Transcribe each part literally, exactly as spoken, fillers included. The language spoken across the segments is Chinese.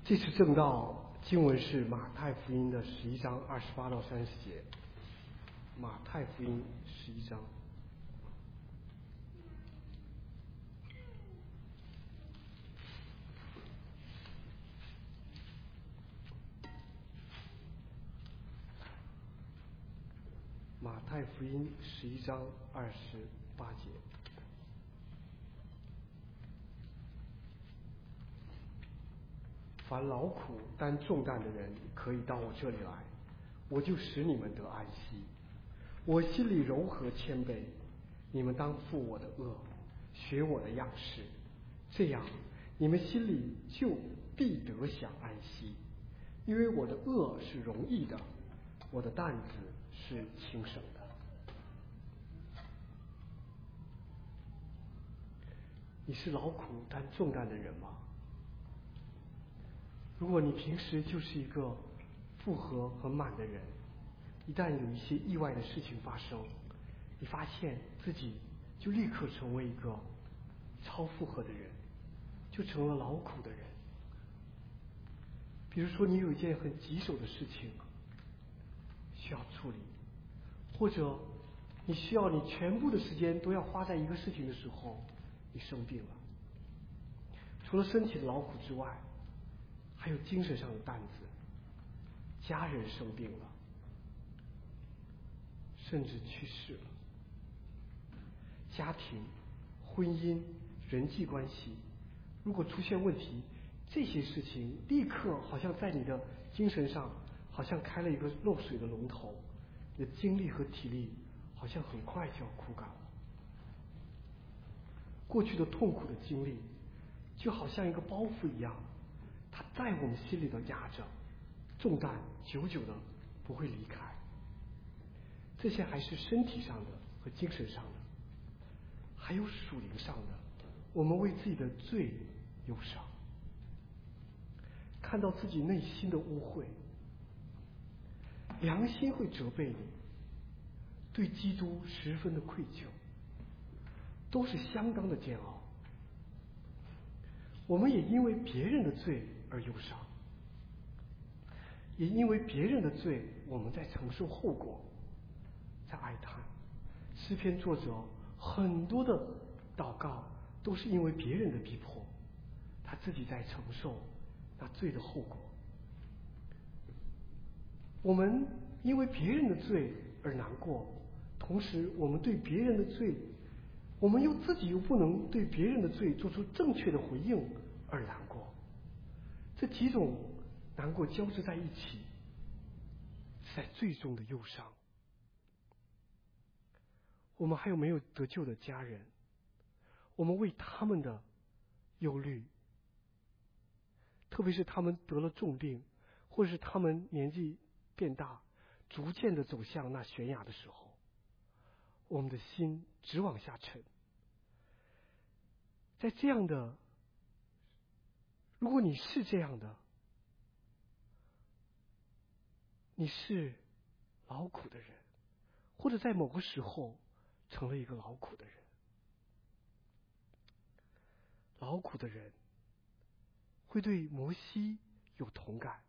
这次正道经文是马太福音的十一章二十八到三十节。马太福音十一章。马太福音十一章二十八节。凡劳苦担重担的人，可以到我这里来，我就使你们得安息。我心里柔和谦卑，你们当负我的恶，学我的样式，这样你们心里就必得享安息。因为我的恶是容易的，我的担子是轻省的。你是劳苦担重担的人吗？如果你平时就是一个负荷很满的人，一旦有一些意外的事情发生，你发现自己就立刻成为一个超负荷的人，就成了劳苦的人。比如说你有一件很棘手的事情需要处理，或者你需要你全部的时间都要花在一个事情的时候，你生病了。除了身体的劳苦之外，还有精神上的担子，家人生病了，甚至去世了。家庭、婚姻、人际关系，如果出现问题，这些事情立刻好像在你的精神上好像开了一个漏水的龙头，你的精力和体力好像很快就要枯干了。过去的痛苦的经历就好像一个包袱一样，它在我们心里头压着，重担久久的不会离开。这些还是身体上的和精神上的，还有属灵上的，我们为自己的罪忧伤，看到自己内心的污秽，良心会责备你，对基督十分的愧疚，都是相当的煎熬。我们也因为别人的罪而忧伤，也因为别人的罪我们在承受后果，在哀叹。诗篇作者很多的祷告都是因为别人的逼迫，他自己在承受那罪的后果。我们因为别人的罪而难过，同时我们对别人的罪，我们又自己又不能对别人的罪做出正确的回应而难过。这几种难过交织在一起，是在最终的忧伤。我们还有没有得救的家人？我们为他们的忧虑，特别是他们得了重病，或者是他们年纪变大，逐渐的走向那悬崖的时候，我们的心直往下沉。在这样的，如果你是这样的，你是劳苦的人，或者在某个时候成了一个劳苦的人。劳苦的人会对摩西有同感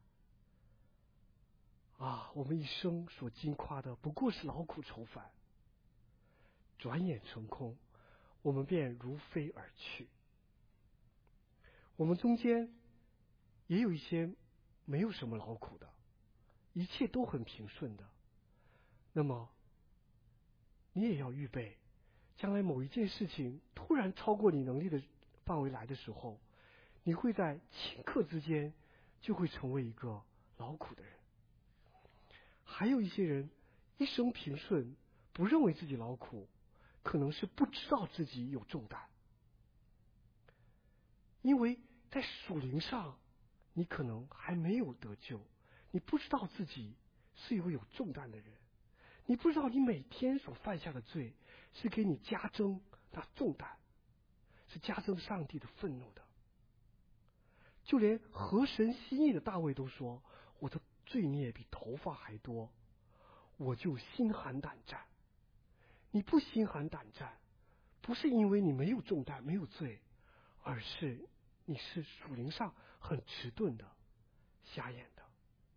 啊！我们一生所经夸的不过是劳苦愁烦，转眼成空，我们便如飞而去。我们中间也有一些没有什么劳苦的，一切都很平顺的。那么你也要预备，将来某一件事情突然超过你能力的范围来的时候，你会在顷刻之间就会成为一个劳苦的人。还有一些人一生平顺，不认为自己劳苦，可能是不知道自己有重担。因为在属灵上，你可能还没有得救，你不知道自己是一位有重担的人，你不知道你每天所犯下的罪是给你加增那重担，是加增上帝的愤怒的。就连合神心意的大卫都说，我的罪孽比头发还多，我就心寒胆战。你不心寒胆战，不是因为你没有重担没有罪，而是你是属灵上很迟钝的， 瞎眼的。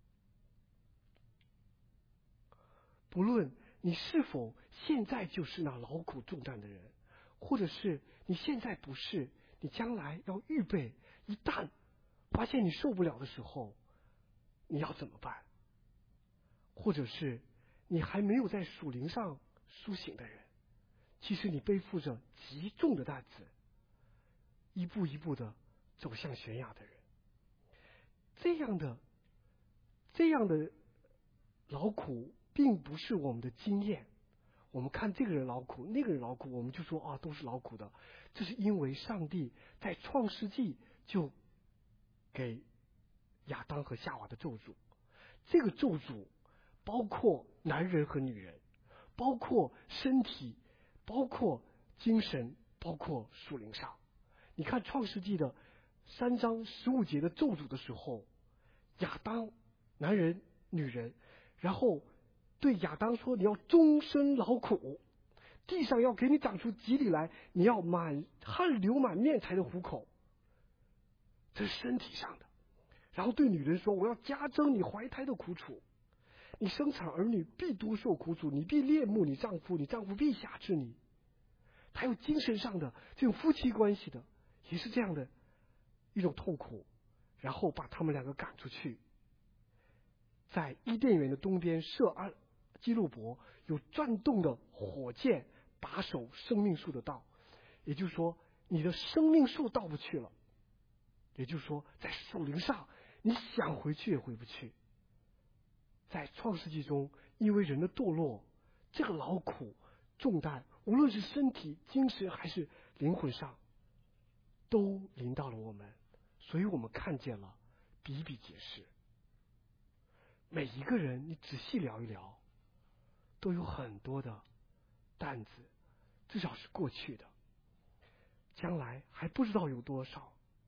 不论你是否现在就是那劳苦重担的人，或者是你现在不是，你将来要预备，一旦发现你受不了的时候，你要怎么办？或者是你还没有在属灵上苏醒的人，其实你背负着极重的担子，一步一步的走向悬崖的人，这样的这样的劳苦并不是我们的经验，我们看这个人劳苦，那个人劳苦，我们就说啊，都是劳苦的。这是因为上帝在创世纪就给亚当和夏娃的咒诅，这个咒诅包括男人和女人，包括身体，包括精神，包括属灵上。你看创世纪的三章十五节的咒诅的时候，亚当男人女人，然后对亚当说，你要终身劳苦，地上要给你长出棘藜来，你要满汗流满面才能糊口，这是身体上的。然后对女人说，我要加增你怀胎的苦楚，你生产儿女必多受苦楚，你必恋慕你丈夫，你丈夫必辖制你。还有精神上的这种夫妻关系的，也是这样的一种痛苦，然后把他们两个赶出去。在伊甸园的东边设阿基路伯，有转动的火箭把守生命树的道，也就是说你的生命树到不去了，也就是说在属灵上你想回去也回不去。在创世纪中，因为人的堕落，这个劳苦重担，无论是身体精神还是灵魂上，都临到了我们，所以我们看见了比比皆是。每一个人你仔细聊一聊，都有很多的担子，至少是过去的，将来还不知道有多少。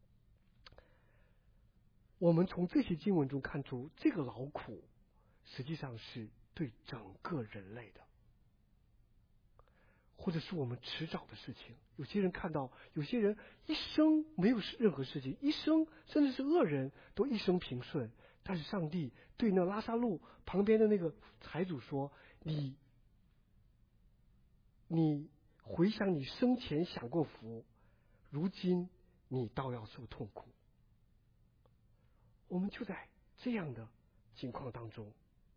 我们从这些经文中看出，这个劳苦实际上是对整个人类的，或者是我们迟早的事情。有些人看到，有些人一生没有任何事情，一生甚至是恶人都一生平顺，但是上帝对那拉撒路旁边的那个财主说，你你回想你生前享过福，如今你倒要受痛苦。我们就在这样的情况当中，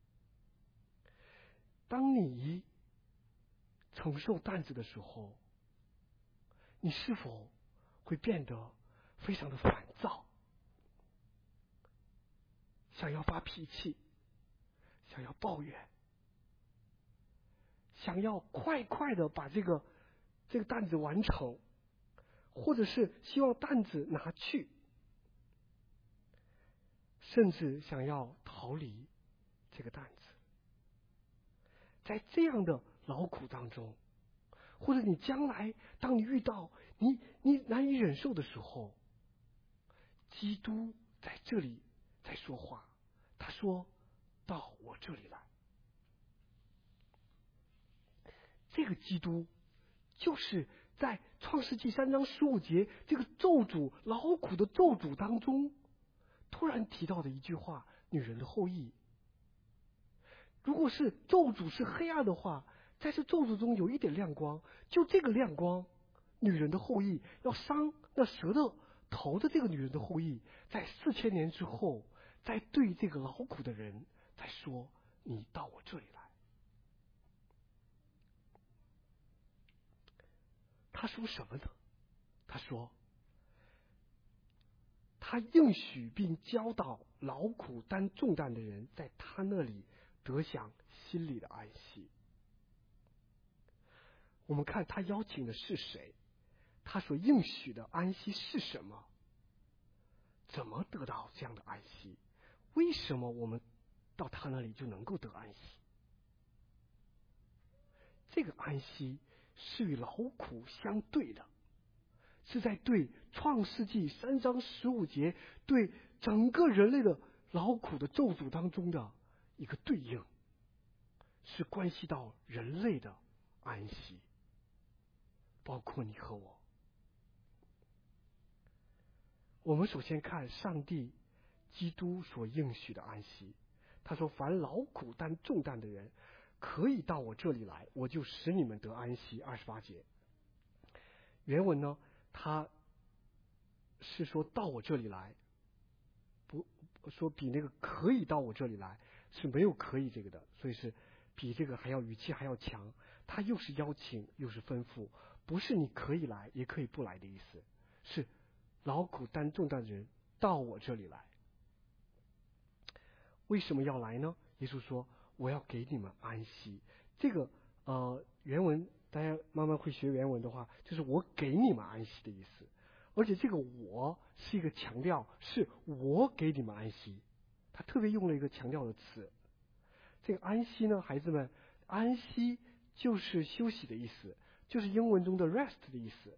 当你承受担子的时候，你是否会变得非常的烦躁，想要发脾气，想要抱怨，想要快快的把这个这个担子完成，或者是希望担子拿去，甚至想要逃离这个担子。在这样的劳苦当中，或者你将来当你遇到你你难以忍受的时候，基督在这里在说话，他说到我这里来。这个基督就是在创世纪三章十五节这个咒诅劳苦的咒诅当中突然提到的一句话，女人的后裔。如果是咒诅是黑暗的话，在这咒诅中有一点亮光，就这个亮光，女人的后裔要伤那蛇的头的这个女人的后裔，在四千年之后，在对这个劳苦的人在说，你到我这里来。他说什么呢？他说他应许并教导劳苦担重担的人，在他那里得享心里的安息。我们看他邀请的是谁，他所应许的安息是什么，怎么得到这样的安息，为什么我们到他那里就能够得安息。这个安息是与劳苦相对的，是在对创世纪三章十五节对整个人类的劳苦的咒诅当中的一个对应，是关系到人类的安息，包括你和我。我们首先看上帝基督所应许的安息。他说：“凡劳苦担重担的人，可以到我这里来，我就使你们得安息。”二十八节。原文呢，他是说到我这里来，不说比那个可以到我这里来是没有可以这个的，所以是比这个还要语气还要强。他又是邀请又是吩咐，不是你可以来也可以不来的意思，是劳苦担重担的人到我这里来。为什么要来呢？耶稣说：“我要给你们安息。”这个呃原文大家慢慢会学原文的话，就是我给你们安息的意思。而且这个我是一个强调，是我给你们安息，他特别用了一个强调的词。这个安息呢，孩子们，安息就是休息的意思，就是英文中的 rest 的意思。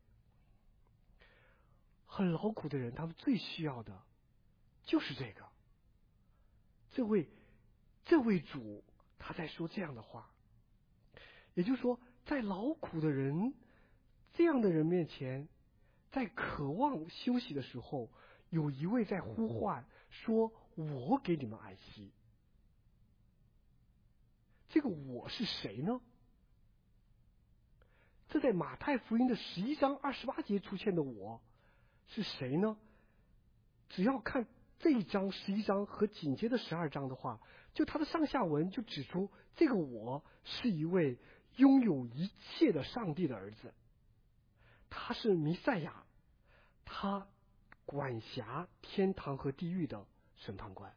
很劳苦的人，他们最需要的就是这个。这位这位主他在说这样的话，也就是说，在劳苦的人这样的人面前，在渴望休息的时候，有一位在呼唤说：“我给你们安息。”这个我是谁呢？这在马太福音的十一章二十八节出现的我是谁呢？只要看这一章十一章和紧接着十二章的话，就他的上下文就指出，这个我是一位拥有一切的上帝的儿子，他是弥赛亚，他管辖天堂和地狱的审判官，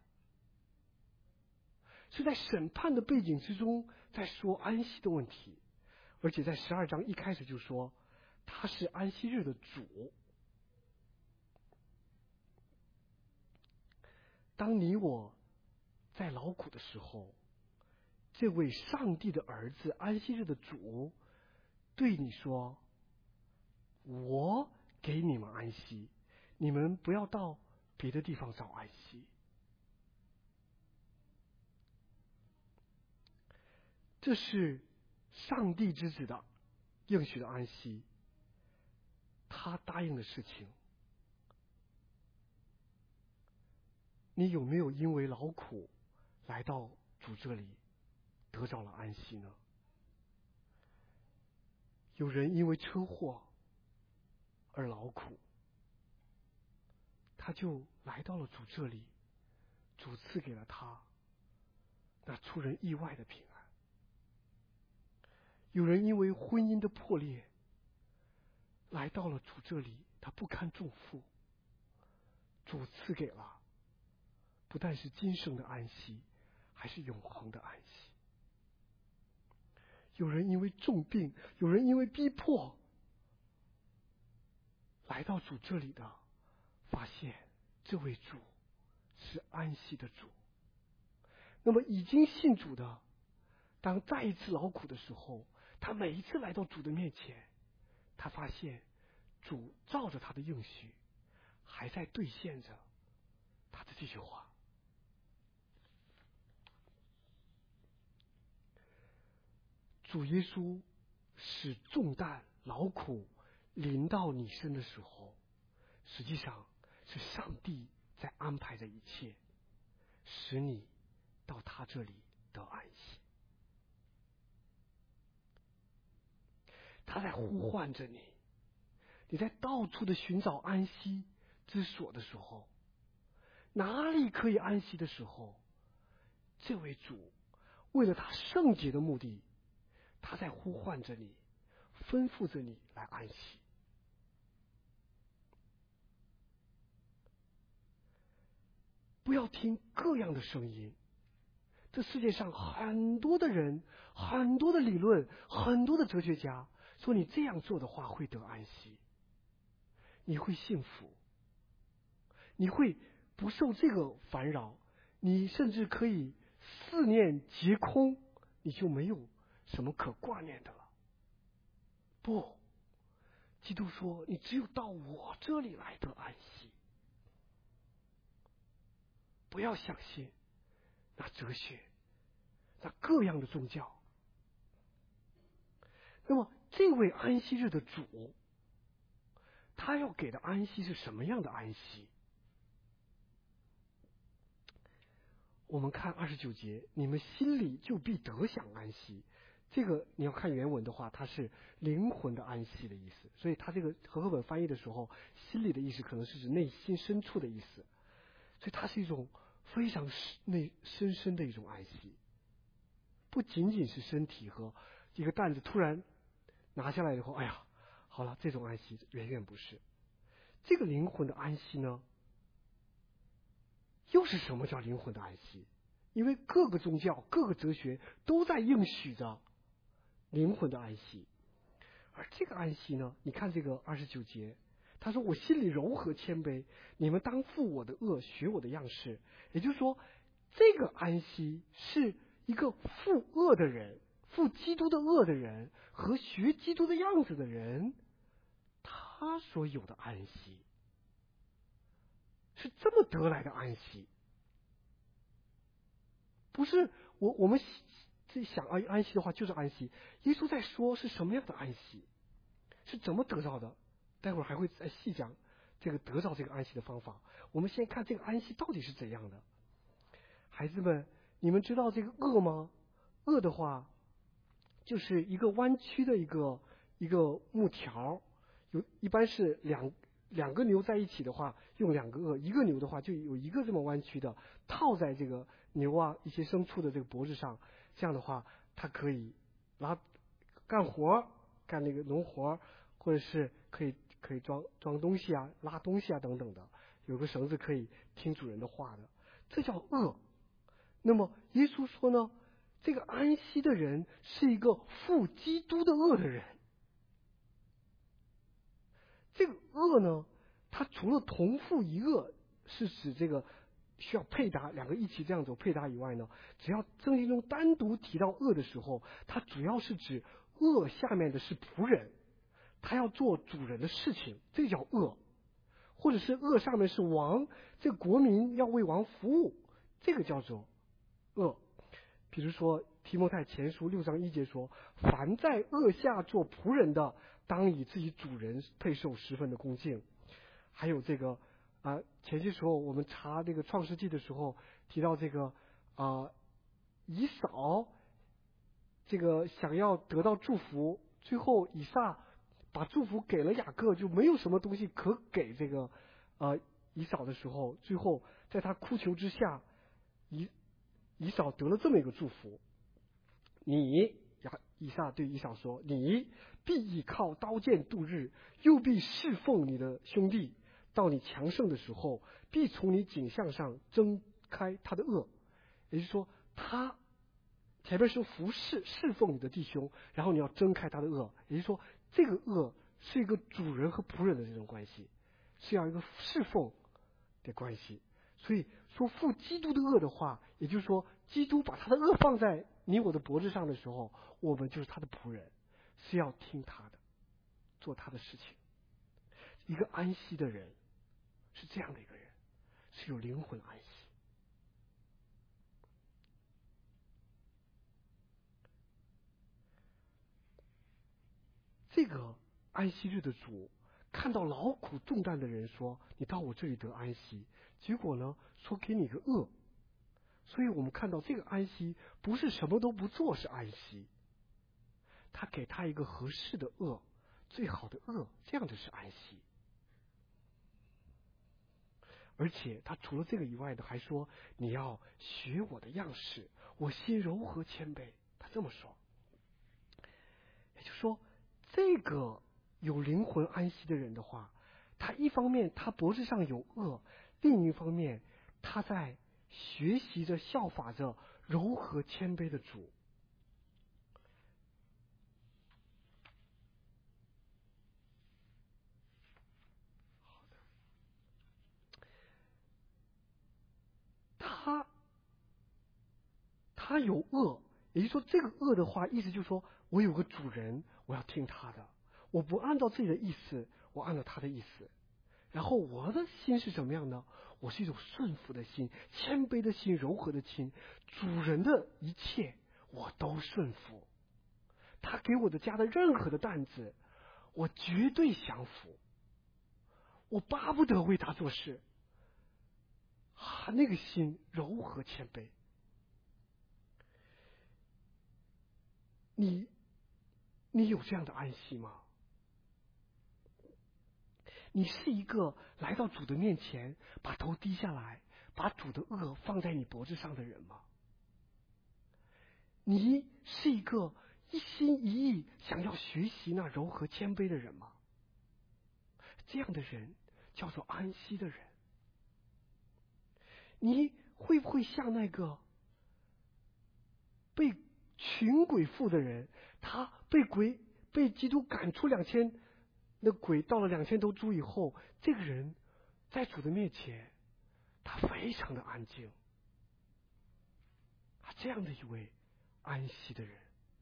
是在审判的背景之中在说安息的问题。而且在十二章一开始就说他是安息日的主。当你我在劳苦的时候，这位上帝的儿子安息日的主对你说：“我给你们安息，你们不要到别的地方找安息。”这是上帝之子的应许的安息，他答应的事情。你有没有因为劳苦来到主这里得着了安息呢？有人因为车祸而劳苦，他就来到了主这里，主赐给了他那出人意外的平安。有人因为婚姻的破裂来到了主这里，他不堪重负，主赐给了不但是今生的安息，还是永恒的安息。有人因为重病，有人因为逼迫来到主这里的，发现这位主是安息的主。那么已经信主的，当再一次劳苦的时候，他每一次来到主的面前，他发现主照着他的应许还在兑现着他的这句话。主耶稣使重担劳苦临到你身的时候，实际上是上帝在安排着一切，使你到他这里得安息。他在呼唤着你，你在到处的寻找安息之所的时候，哪里可以安息的时候，这位主为了他圣洁的目的，他在呼唤着你，吩咐着你来安息。不要听各样的声音，这世界上很多的人，很多的理论，很多的哲学家说你这样做的话会得安息，你会幸福，你会不受这个烦扰，你甚至可以四念皆空，你就没有什么可挂念的了。不，基督说你只有到我这里来得安息。不要相信那哲学，那各样的宗教。那么这位安息日的主，他要给的安息是什么样的安息？ 我们看二十九节，你们心里就必得享安息。这个你要看原文的话，它是灵魂的安息的意思，所以它这个和合本翻译的时候，心里的意思可能是指内心深处的意思，所以它是一种非常内深深的一种安息，不仅仅是身体和一个担子突然拿下来以后，哎呀，好了，这种安息远远不是。这个灵魂的安息呢，又是什么叫灵魂的安息？因为各个宗教、各个哲学都在应许着灵魂的安息，而这个安息呢，你看这个二十九节，他说：“我心里柔和谦卑，你们当负我的恶，学我的样式。”也就是说，这个安息是一个负恶的人、负基督的恶的人和学基督的样子的人，他所有的安息，是这么得来的安息。不是我我们这想安安息的话就是安息。耶稣在说是什么样的安息，是怎么得到的？待会儿还会再细讲这个得到这个安息的方法。我们先看这个安息到底是怎样的。孩子们，你们知道这个恶吗？恶的话，就是一个弯曲的一个一个木条，有一般是两两个牛在一起的话，用两个恶；一个牛的话，就有一个这么弯曲的套在这个牛啊一些牲畜的这个脖子上。这样的话，它可以拉干活，干那个农活，或者是可以可以装装东西啊、拉东西啊等等的。有个绳子可以听主人的话的，这叫恶。那么耶稣说呢，这个安息的人是一个负基督的恶的人。这个恶呢，它除了同负一恶是指这个需要配搭，两个一起这样走配搭以外呢，只要圣经中单独提到恶的时候，它主要是指恶下面的是仆人，他要做主人的事情，这叫恶；或者是恶上面是王，这个国民要为王服务，这个叫做恶。比如说提摩太前书六章一节说：“凡在恶下做仆人的，当以自己主人配受十分的恭敬。”还有这个啊、呃，前些时候我们查这个创世纪的时候提到这个啊、呃，以扫这个想要得到祝福，最后以撒把祝福给了雅各，就没有什么东西可给这个呃以扫的时候，最后在他哭求之下，以以扫得了这么一个祝福。你呀，以撒对以扫说：“你必倚靠刀剑度日，又必侍奉你的兄弟。到你强盛的时候，必从你颈项上挣开他的恶。”也就是说，他前面说服侍侍奉你的弟兄，然后你要挣开他的恶。也就是说，这个恶是一个主人和仆人的这种关系，是要一个侍奉的关系。所以说负基督的恶的话，也就是说，基督把他的恶放在你我的脖子上的时候，我们就是他的仆人，是要听他的，做他的事情。一个安息的人是这样的一个人，是有灵魂安息。这个安息日的主看到劳苦重担的人说：“你到我这里得安息。”结果呢，说给你个恶。所以我们看到这个安息不是什么都不做是安息，他给他一个合适的恶，最好的恶，这样就是安息。而且他除了这个以外的，还说你要学我的样式，我心柔和谦卑。他这么说，也就是说，这个有灵魂安息的人的话，他一方面他脖子上有恶，另一方面他在学习着效法着柔和谦卑的主。好的，他他有恶，也就是说这个恶的话，意思就是说我有个主人，我要听他的，我不按照自己的意思，我按照他的意思。然后我的心是什么样呢？我是一种顺服的心，谦卑的心，柔和的心。主人的一切我都顺服，他给我的家的任何的担子，我绝对降服，我巴不得为他做事。 啊，那个心柔和谦卑。你你有这样的安息吗？你是一个来到主的面前，把头低下来，把主的恶放在你脖子上的人吗？你是一个一心一意想要学习那柔和谦卑的人吗？这样的人叫做安息的人。你会不会像那个被群鬼附的人，他被鬼被基督赶出两千，那鬼到了两千头猪以后，这个人在主的面前，他非常的安静，他这样的一位安息的人。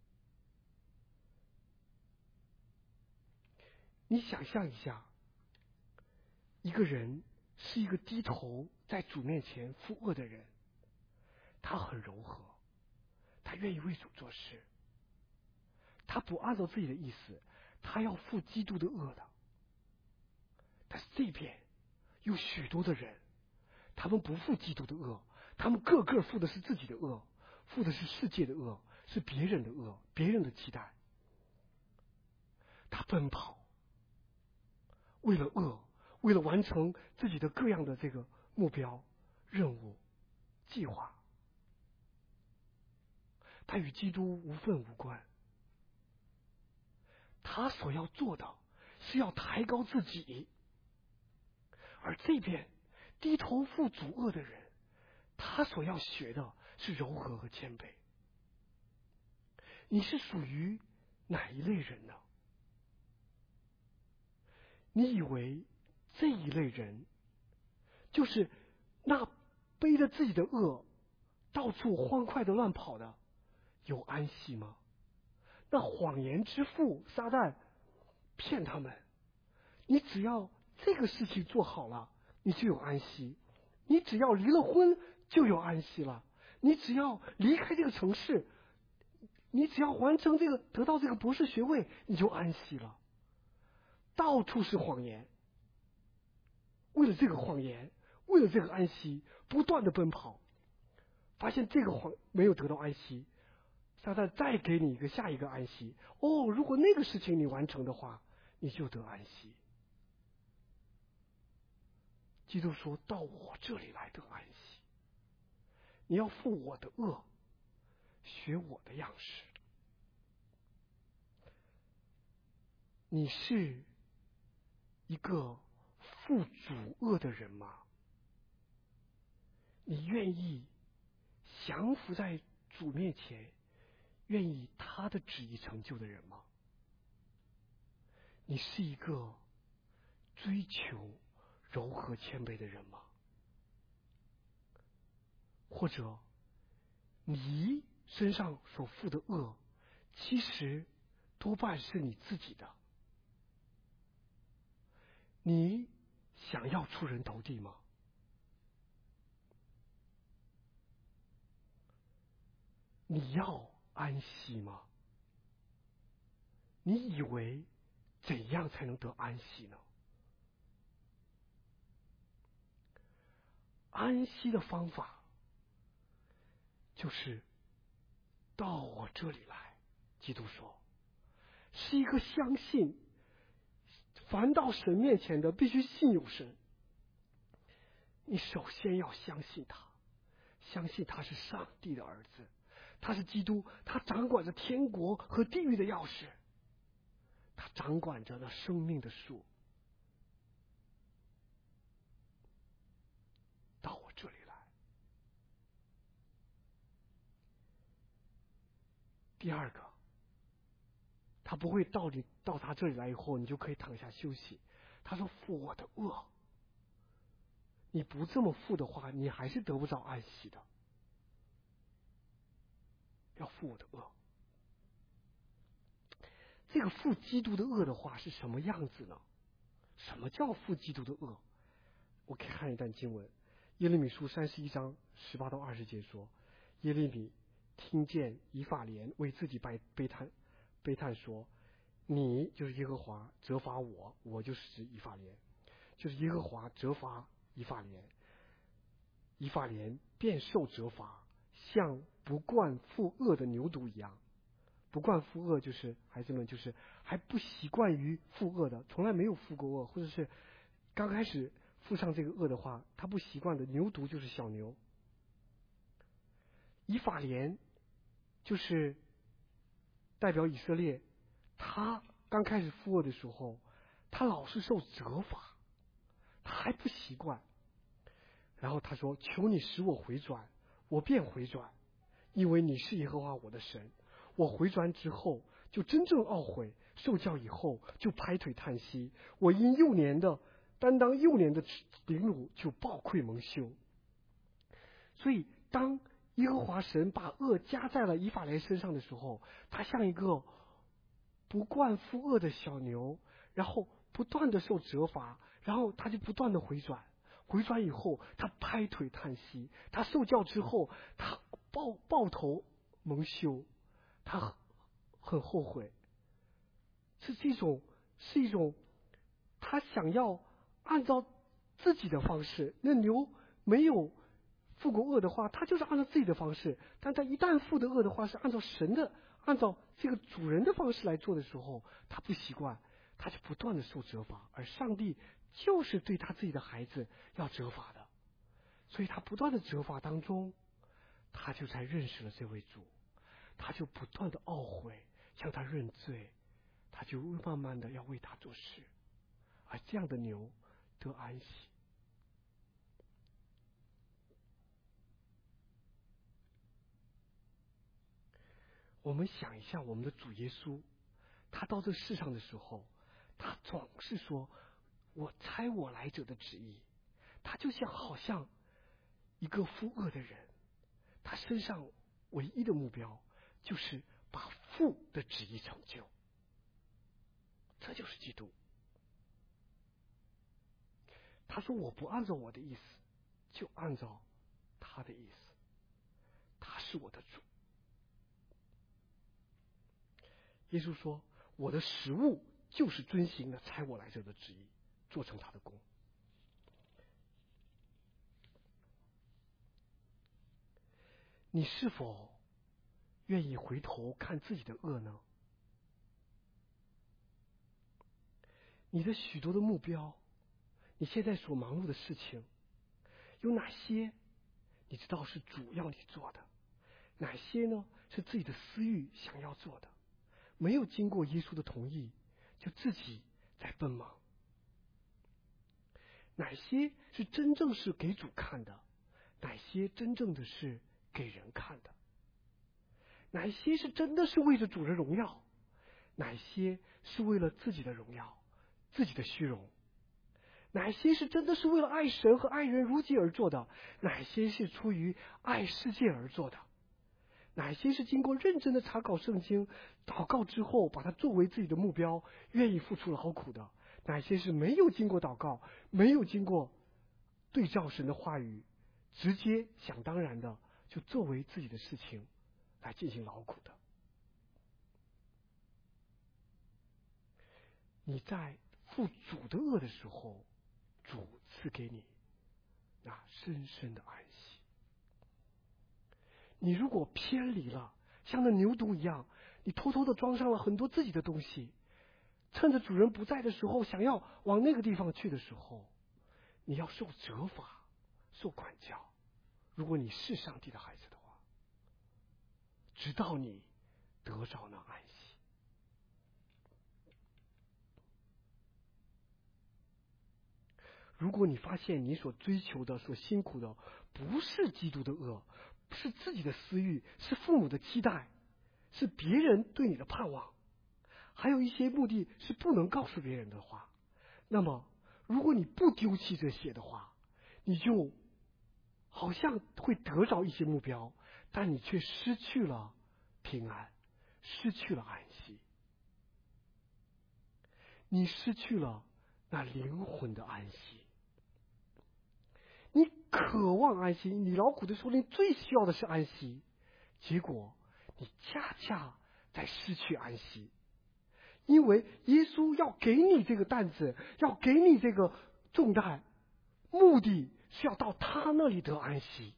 你想象一下，一个人是一个低头在主面前负恶的人，他很柔和，他愿意为主做事，他不按照自己的意思，他要负基督的恶的。但是这边有许多的人，他们不负基督的恶，他们个个负的是自己的恶，负的是世界的恶，是别人的恶，别人的期待。他奔跑，为了恶，为了完成自己的各样的这个目标、任务、计划，他与基督无分无关。他所要做的是要抬高自己，而这边低头负主恶的人，他所要学的是柔和和谦卑。你是属于哪一类人呢？你以为这一类人就是那背着自己的恶到处欢快的乱跑的有安息吗？那谎言之父撒旦骗他们，你只要这个事情做好了，你就有安息；你只要离了婚就有安息了；你只要离开这个城市，你只要完成这个得到这个博士学位，你就安息了。到处是谎言，为了这个谎言，为了这个安息，不断的奔跑，发现这个谎没有得到安息，撒旦再给你一个下一个安息。哦，如果那个事情你完成的话，你就得安息。基督说到我这里来得安息，你要负我的恶，学我的样式。你是一个负主恶的人吗？你愿意降服在主面前，愿意他的旨意成就的人吗？你是一个追求柔和谦卑的人吗？或者你身上所负的恶，其实多半是你自己的？你想要出人头地吗？你要安息吗？你以为怎样才能得安息呢？安息的方法就是到我这里来。基督说，是一个相信，凡到神面前的必须信有神。你首先要相信他，相信他是上帝的儿子，他是基督，他掌管着天国和地狱的钥匙，他掌管着那生命的树。到我这里来。第二个，他不会到你到他这里来以后，你就可以躺下休息。他说负我的恶，你不这么负的话，你还是得不着安息的。要负我的恶。这个负基督的恶的话是什么样子呢？什么叫负基督的恶？我可以看一段经文，耶利米书三十一章十八到二十节说，耶利米听见以法莲为自己悲悲叹悲叹说，你就是耶和华责罚我，我就是指以法莲，就是耶和华责罚以法莲， 以法莲便受责罚，像不惯负恶的牛犊一样。不惯负恶就是孩子们就是还不习惯于负恶的，从来没有负过恶，或者是刚开始负上这个恶的话，他不习惯的。牛犊就是小牛。以法莲就是代表以色列，他刚开始负恶的时候，他老是受责罚，他还不习惯。然后他说：“求你使我回转，我便回转，因为你是耶和华我的神。我回转之后，就真正懊悔；受教以后，就拍腿叹息。我因幼年的担当幼年的凌辱，就暴愧蒙羞。”所以，当耶和华神把恶加在了以法莲身上的时候，他像一个不惯负恶的小牛，然后不断的受责罚，然后他就不断的回转。回转以后，他拍腿叹息；他受教之后，他抱抱头蒙羞，他很很后悔。是这种，是一种他想要按照自己的方式。那牛没有负过恶的话，他就是按照自己的方式；但他一旦负的恶的话，是按照神的、按照这个主人的方式来做的时候，他不习惯，他就不断的受责罚。而上帝就是对他自己的孩子要责罚的，所以他不断的责罚当中，他就才认识了这位主，他就不断的懊悔，向他认罪，他就慢慢的要为他做事。而这样的牛得安息。我们想一下，我们的主耶稣，他到这世上的时候，他总是说：“我猜我来者的旨意。”他就像好像一个负恶的人，他身上唯一的目标就是把父的旨意成就。这就是基督。他说：“我不按照我的意思，就按照他的意思。他是我的主。”耶稣说：“我的食物就是遵行了差我来者的旨意，做成他的功。”你是否愿意回头看自己的恶呢？你的许多的目标，你现在所忙碌的事情，有哪些你知道是主要你做的？哪些呢是自己的私欲想要做的？没有经过耶稣的同意，就自己在奔忙。哪些是真正是给主看的？哪些真正的是给人看的？哪些是真的是为着主的荣耀？哪些是为了自己的荣耀、自己的虚荣？哪些是真的是为了爱神和爱人如己而做的？哪些是出于爱世界而做的？哪些是经过认真的查考圣经、祷告之后，把它作为自己的目标，愿意付出劳苦的？哪些是没有经过祷告、没有经过对照神的话语，直接想当然的就作为自己的事情来进行劳苦的？你在负主的恶的时候，主赐给你那深深的安息。你如果偏离了，像那牛犊一样，你偷偷的装上了很多自己的东西，趁着主人不在的时候，想要往那个地方去的时候，你要受责罚、受管教。如果你是上帝的孩子的话，直到你得着那安息。如果你发现你所追求的、所辛苦的不是基督的恶，是自己的私欲，是父母的期待，是别人对你的盼望，还有一些目的是不能告诉别人的话，那么如果你不丢弃这些的话，你就好像会得着一些目标，但你却失去了平安，失去了安息，你失去了那灵魂的安息。你渴望安息，你劳苦的时候，你最需要的是安息，结果你恰恰在失去安息，因为耶稣要给你这个担子，要给你这个重担，目的是要到他那里得安息，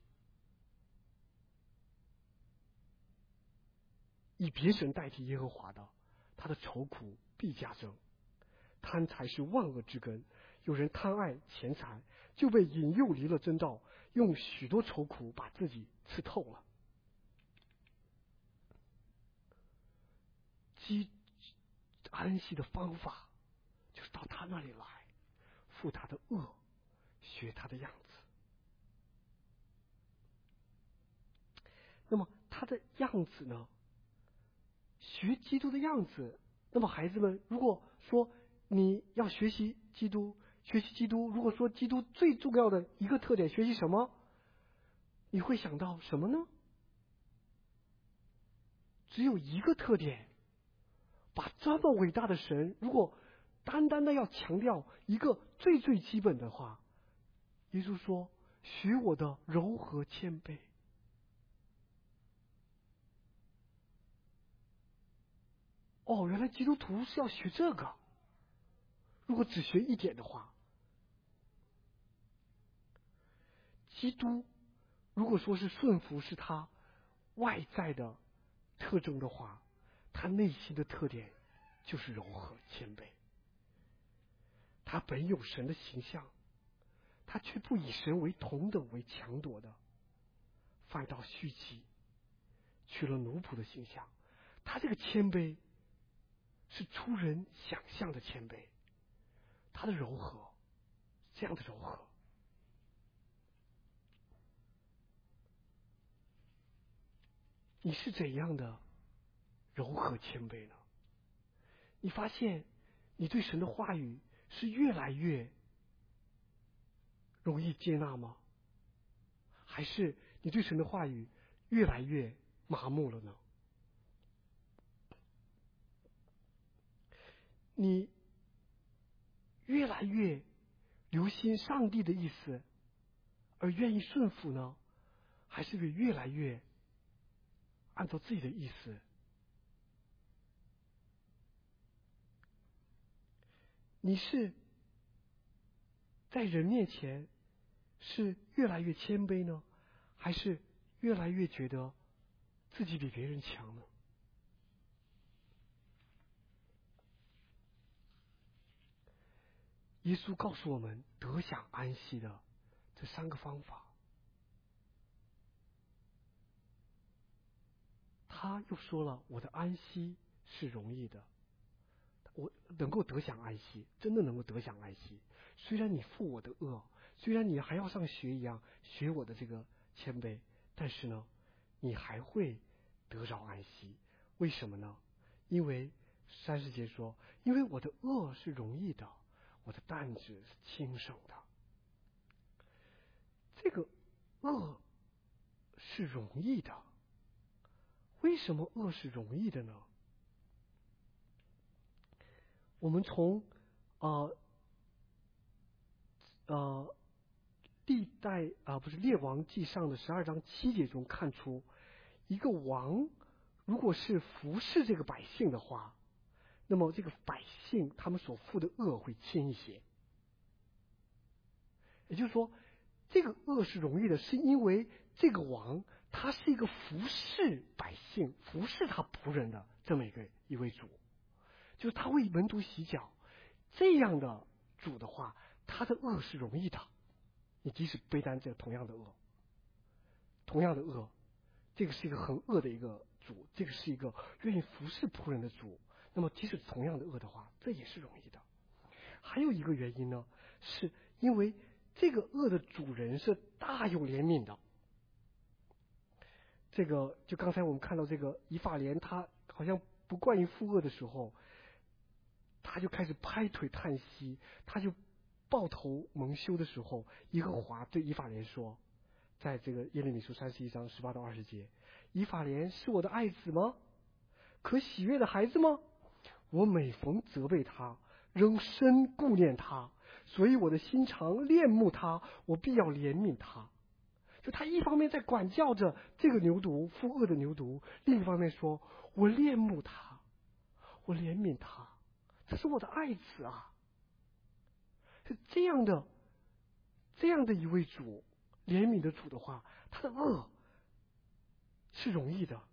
以别神代替耶和华的，他的愁苦必加增。贪财是万恶之根，有人贪爱钱财，就被引诱离了真道，用许多愁苦把自己刺透了。积安息的方法就是到他那里来，负他的恶，学他的样子。那么他的样子呢？学基督的样子。那么孩子们，如果说你要学习基督，学习基督，如果说基督最重要的一个特点，学习什么？你会想到什么呢？只有一个特点。把这么伟大的神，如果单单的要强调一个最最基本的话，耶稣说：“学我的柔和谦卑。”哦，原来基督徒是要学这个。如果只学一点的话，基督如果说是顺服是他外在的特征的话，他内心的特点就是柔和谦卑。他本有神的形象，他却不以神为同等为强夺的，反倒虚己，取了奴仆的形象。他这个谦卑是出人想象的谦卑，他的柔和，这样的柔和。你是怎样的柔和谦卑呢？你发现你对神的话语是越来越容易接纳吗？还是你对神的话语越来越麻木了呢？你越来越留心上帝的意思而愿意顺服呢？还是越来越按照自己的意思？你是在人面前是越来越谦卑呢，还是越来越觉得自己比别人强呢？耶稣告诉我们得享安息的这三个方法。他又说了，我的安息是容易的。我能够得享安息，真的能够得享安息。虽然你负我的恶，虽然你还要像学一样学我的这个谦卑，但是呢，你还会得着安息。为什么呢？因为三十节说，因为我的恶是容易的，我的担子是轻省的。这个恶是容易的，为什么恶是容易的呢？我们从呃呃历代啊、呃、不是列王记上的十二章七节中看出，一个王如果是服侍这个百姓的话，那么这个百姓他们所负的恶会轻一些。也就是说，这个恶是容易的，是因为这个王他是一个服侍百姓、服侍他仆人的这么一个一位主。就是他为门徒洗脚，这样的主的话，他的恶是容易的。你即使背担这同样的恶，同样的恶，这个是一个很恶的一个主，这个是一个愿意服侍仆人的主。那么即使同样的恶的话，这也是容易的。还有一个原因呢，是因为这个恶的主人是大有怜悯的。这个就刚才我们看到这个以法莲，他好像不惯于负恶的时候，他就开始拍腿叹息，他就抱头蒙羞的时候，耶和华对以法莲说，在这个耶利米书三十一章十八到二十节，以法莲是我的爱子吗？可喜悦的孩子吗？我每逢责备他，仍深顾念他，所以我的心肠恋慕他，我必要怜悯他。就他一方面在管教着这个牛犊，负恶的牛犊，另一方面说，我恋慕他，我怜悯他，这是我的爱子啊。是这样的这样的一位主，怜悯的主的话，他的恶是容易的。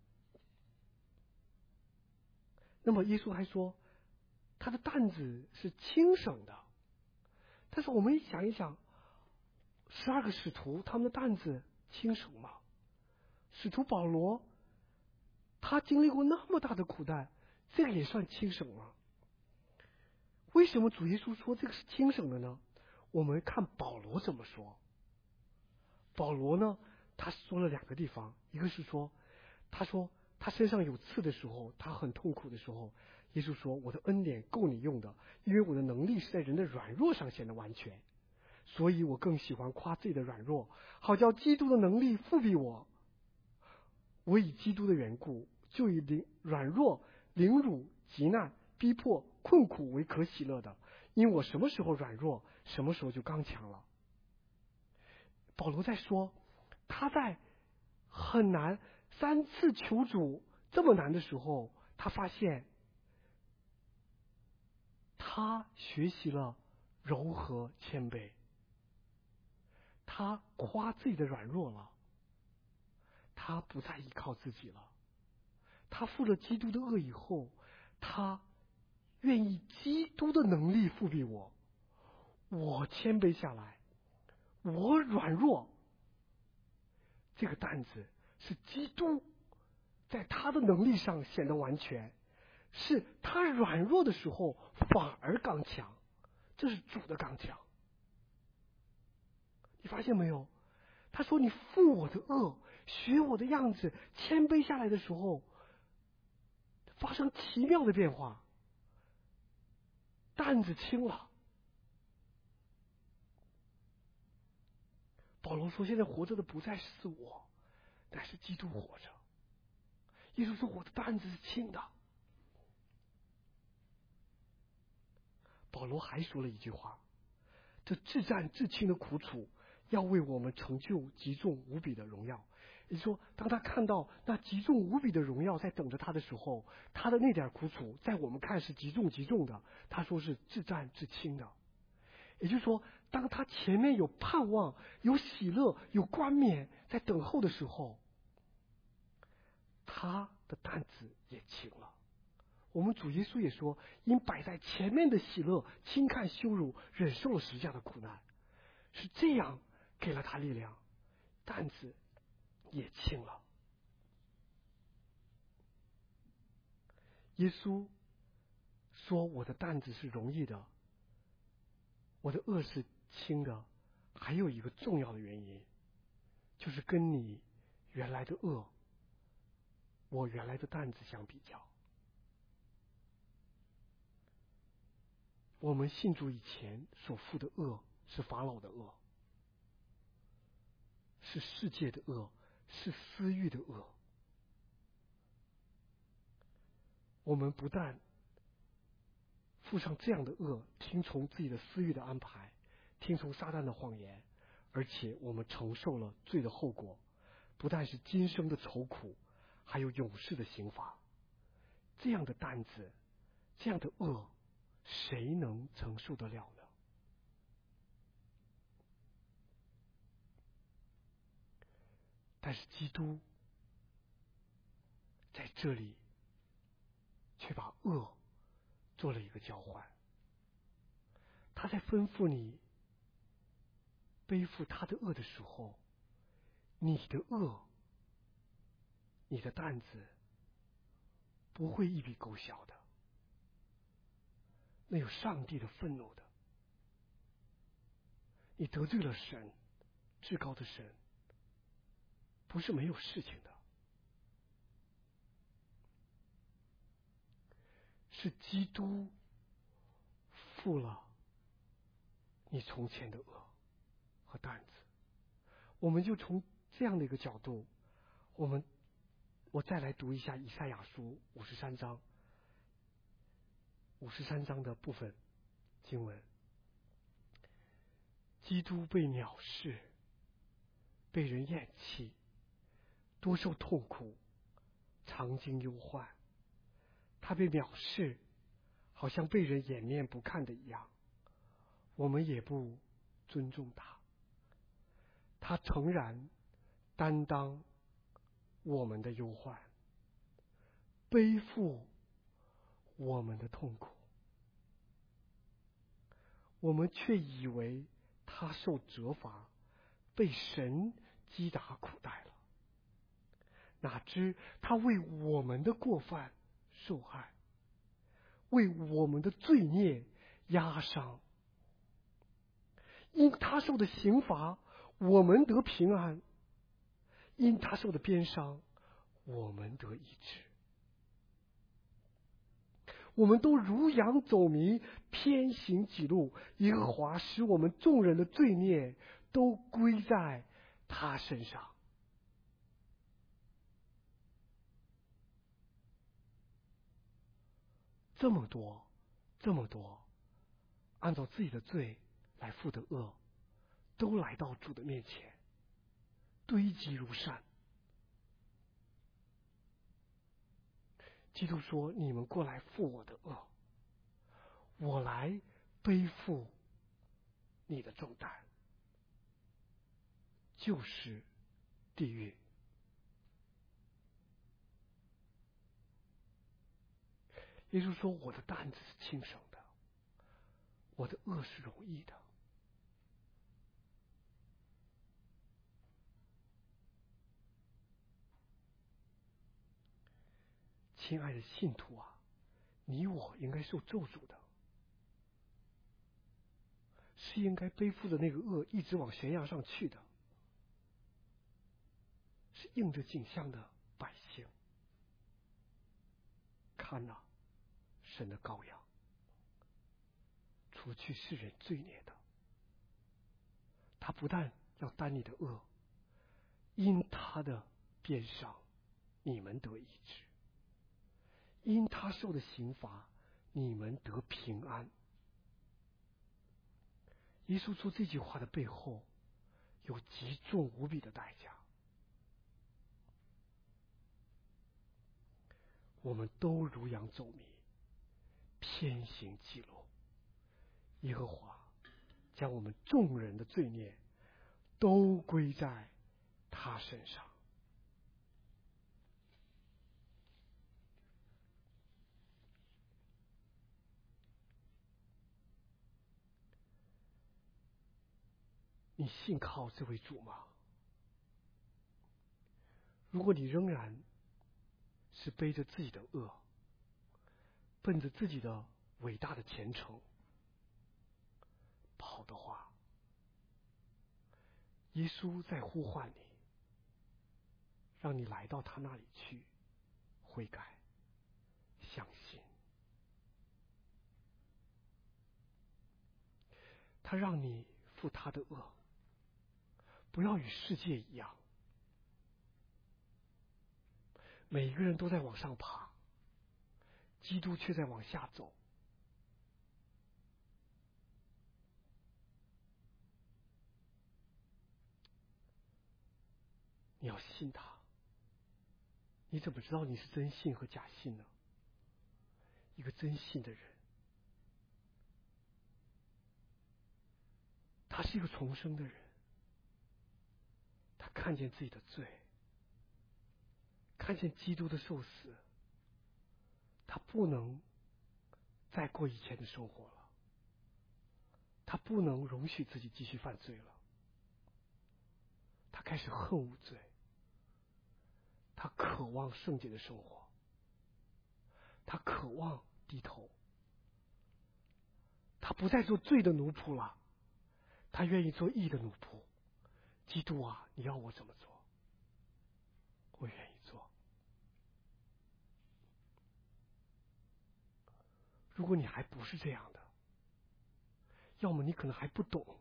那么耶稣还说，他的担子是轻省的。但是我们想一想，十二个使徒他们的担子轻省吗？使徒保罗，他经历过那么大的苦难，这个也算轻省吗？为什么主耶稣说这个是轻省的呢？我们看保罗怎么说。保罗呢，他说了两个地方，一个是说，他说他身上有刺的时候，他很痛苦的时候，耶稣说，我的恩典够你用的，因为我的能力是在人的软弱上显得完全，所以我更喜欢夸自己的软弱，好叫基督的能力复庇我。我以基督的缘故，就以凌软弱、凌辱、急难、逼迫、困苦为可喜乐的，因为我什么时候软弱，什么时候就刚强了。保罗在说，他在很难三次求主这么难的时候，他发现他学习了柔和谦卑，他夸自己的软弱了，他不再依靠自己了，他负了基督的恶以后，他愿意基督的能力复庇我，我谦卑下来，我软弱，这个担子是基督在他的能力上显得完全，是他软弱的时候反而刚强，这是主的刚强。你发现没有？他说你负我的恶，学我的样子，谦卑下来的时候，发生奇妙的变化，担子轻了。保罗说，现在活着的不再是我，乃是基督活着。耶稣说，我的担子是轻的。保罗还说了一句话，这至战至轻的苦楚要为我们成就极重无比的荣耀。也就是说，当他看到那极重无比的荣耀在等着他的时候，他的那点苦楚在我们看是极重极重的，他说是至战至轻的。也就是说，当他前面有盼望、有喜乐、有冠冕在等候的时候，他的担子也轻了。我们主耶稣也说，因摆在前面的喜乐，轻看羞辱，忍受了十架的苦难，是这样给了他力量，担子也轻了。耶稣说，我的担子是容易的，我的恶是轻的，还有一个重要的原因，就是跟你原来的恶，我原来的担子相比较。我们信主以前所负的恶是法老的恶，是世界的恶，是私欲的恶。我们不但负上这样的恶，听从自己的私欲的安排，听从撒旦的谎言，而且我们承受了罪的后果，不但是今生的愁苦，还有永世的刑罚。这样的担子，这样的恶，谁能承受得了呢？但是基督在这里却把恶做了一个交换，他在吩咐你背负他的恶的时候，你的恶，你的担子不会一笔勾销的，那有上帝的愤怒的。你得罪了神，至高的神，不是没有事情的，是基督负了你从前的恶和担子。我们就从这样的一个角度，我们我再来读一下以赛亚书五十三章五十三章的部分经文。基督被藐视，被人厌弃，多受痛苦，常经忧患。他被藐视，好像被人掩面不看的一样，我们也不尊重他。 他诚然担当我们的忧患，背负我们的痛苦，我们却以为他受责罚，被神击打苦待了。哪知他为我们的过犯受害，为我们的罪孽压伤。因他受的刑罚，我们得平安；因他受的鞭伤，我们得医治。我们都如羊走迷，偏行己路，耶和华使我们众人的罪孽都归在他身上。这么多，这么多，按照自己的罪来负的恶，都来到主的面前，堆积如山。基督说：“你们过来负我的恶，我来背负你的重担，就是地狱。”耶稣说：“我的担子是轻省的，我的恶是容易的。”亲爱的信徒啊，你我应该受咒诅的，是应该背负着那个恶一直往悬崖上去的，是应着景象的百姓。看哪，神的羔羊，除去世人罪孽的，他不但要担你的恶，因他的鞭伤，你们得医治；因他受的刑罚，你们得平安。耶稣说这句话的背后，有极重无比的代价。我们都如羊走迷，偏行己路，耶和华将我们众人的罪孽都归在他身上。你信靠这位主吗？如果你仍然是背着自己的恶，奔着自己的伟大的前程跑的话，耶稣在呼唤你，让你来到他那里去悔改相信。他让你负他的恶，不要与世界一样，每一个人都在往上爬，基督却在往下走。你要信他。你怎么知道你是真信和假信呢？一个真信的人，他是一个重生的人，他看见自己的罪，看见基督的受死，他不能再过以前的生活了，他不能容许自己继续犯罪了，他开始恨恶罪，他渴望圣洁的生活，他渴望低头，他不再做罪的奴仆了，他愿意做义的奴仆。基督啊，你要我怎么做？我愿意做。如果你还不是这样的，要么你可能还不懂，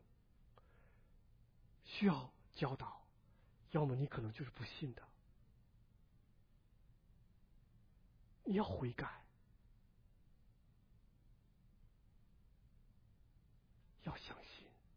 需要教导，要么你可能就是不信的。你要悔改，要相信。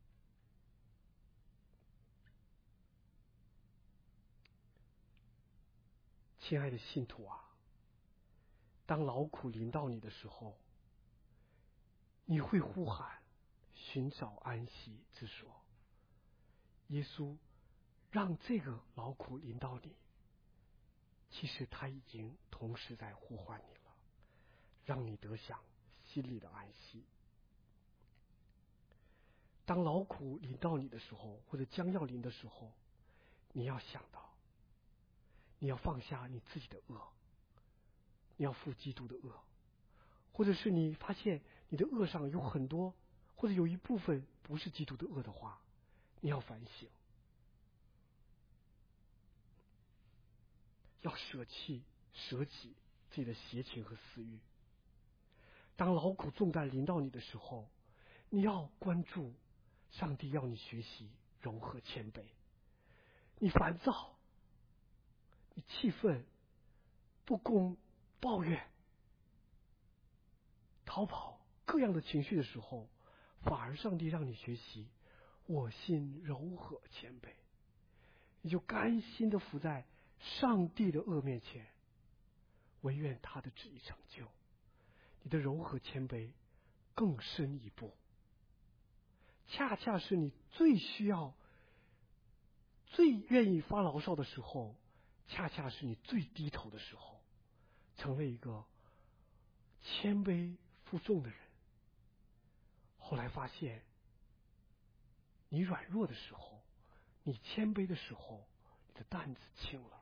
亲爱的信徒啊，当劳苦临到你的时候，你会呼喊，寻找安息之所。耶稣让这个劳苦临到你，其实他已经同时在呼唤你了，让你得享心里的安息。当劳苦临到你的时候，或者将要临的时候，你要想到，你要放下你自己的恶，你要负基督的恶，或者是你发现你的恶上有很多，或者有一部分不是基督的恶的话，你要反省，要舍弃舍己自己的邪情和私欲。当劳苦重担临到你的时候，你要关注上帝要你学习柔和谦卑。你烦躁，你气愤、不公、抱怨、逃跑各样的情绪的时候，反而上帝让你学习我心柔和谦卑，你就甘心的伏在上帝的恶面前，唯愿他的旨意成就。你的柔和谦卑更深一步，恰恰是你最需要、最愿意发牢骚的时候，恰恰是你最低头的时候，成为一个谦卑负重的人。后来发现，你软弱的时候，你谦卑的时候，你的担子轻了。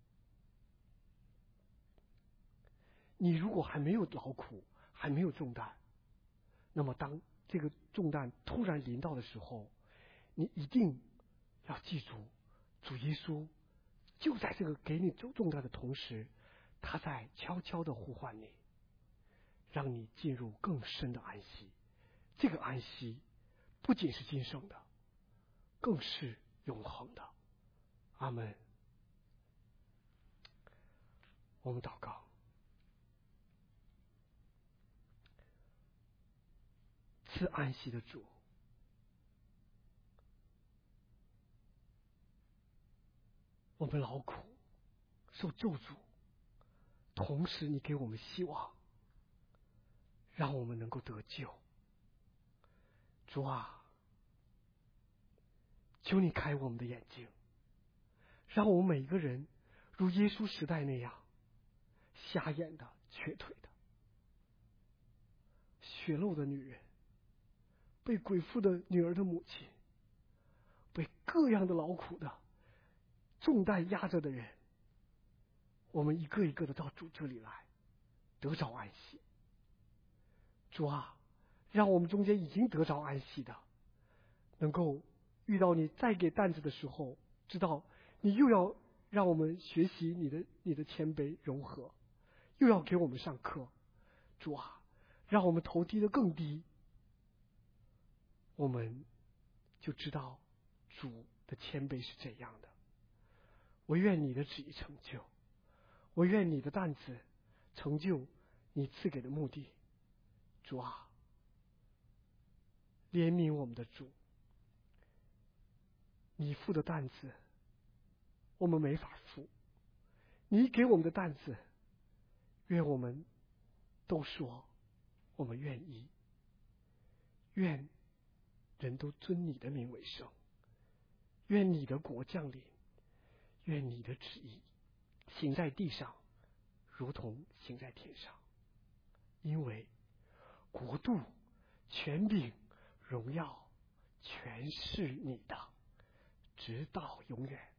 你如果还没有劳苦，还没有重担，那么当这个重担突然临到的时候，你一定要记住，主耶稣就在这个给你重担的同时，他在悄悄的呼唤你，让你进入更深的安息。这个安息不仅是今生的，更是永恒的。阿们。我们祷告。赐安息的主，我们劳苦受咒诅，同时你给我们希望，让我们能够得救。主啊，求你开我们的眼睛，让我们每一个人如耶稣时代那样，瞎眼的、瘸腿的、血漏的女人，被鬼附的女儿的母亲，被各样的劳苦的重担压着的人，我们一个一个的到主这里来，得着安息。主啊，让我们中间已经得着安息的，能够遇到你再给担子的时候，知道你又要让我们学习你的你的谦卑柔和，又要给我们上课。主啊，让我们头低得更低，我们就知道主的谦卑是怎样的。我愿你的旨意成就，我愿你的担子成就你赐给的目的。主啊，怜悯我们的主，你负的担子我们没法负，你给我们的担子，愿我们都说我们愿意。愿人都尊你的名为圣，愿你的国降临，愿你的旨意行在地上，如同行在天上。因为国度、权柄、荣耀，全是你的，直到永远。